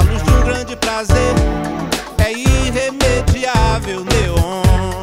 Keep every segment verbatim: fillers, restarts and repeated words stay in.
luz de um grande prazer é irremediável, neon.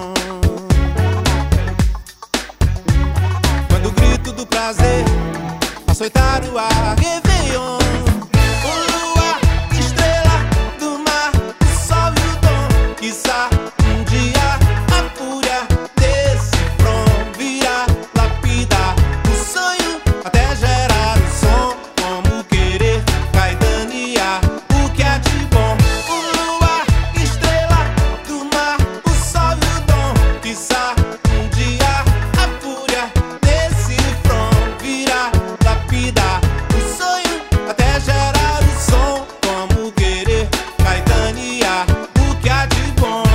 Quando o grito do prazer açoitar o ar, Réveillon. O luar, estrela do mar, o sol e o dom. Quiçá um dia a fúria desse front virá lapidar o sonho até gerar o som. Como querer caetanear o que há de bom. O luar, estrela do mar, o sol e o dom. Quiçá um dia a fúria desse front virá lapidar o sonho até gerar o som. Como querer caetanear o que há de bom.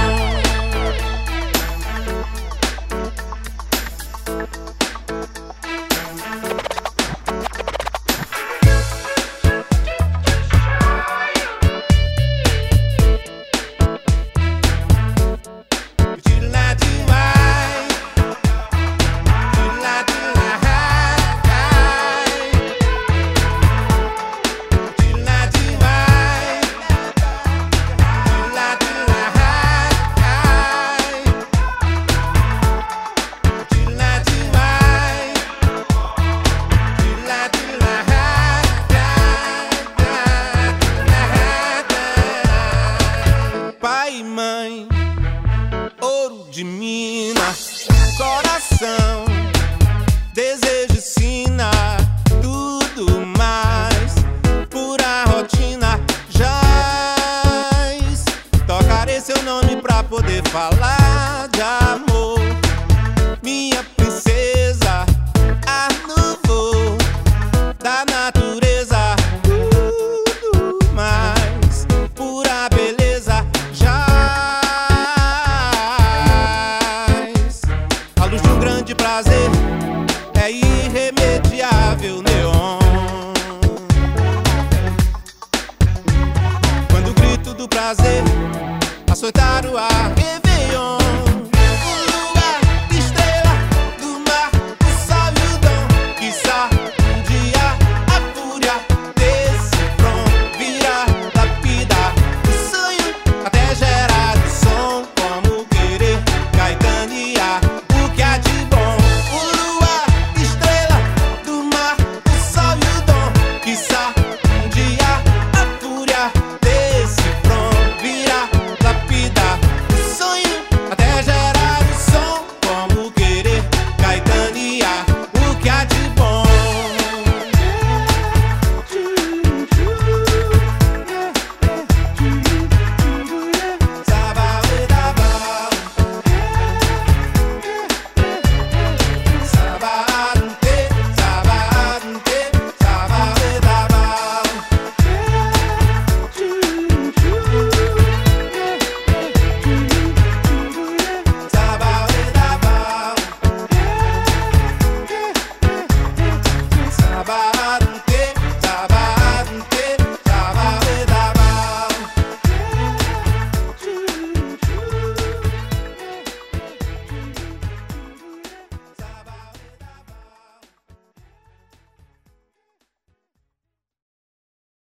De lá demais, de lá de lá, de lá demais, de lá de lá, de lá demais, de lá de lá. Pai e mãe, ouro de mina, coração, desejo, sina, tudo mais, pura rotina, jaz. Tocarei seu nome pra poder falar de amor, minha princesa, ar novo da natureza, tudo mais, pura beleza, jaz. A luz de um grande prazer é irremediável, neon. Quando o grito do prazer açoitar o ar,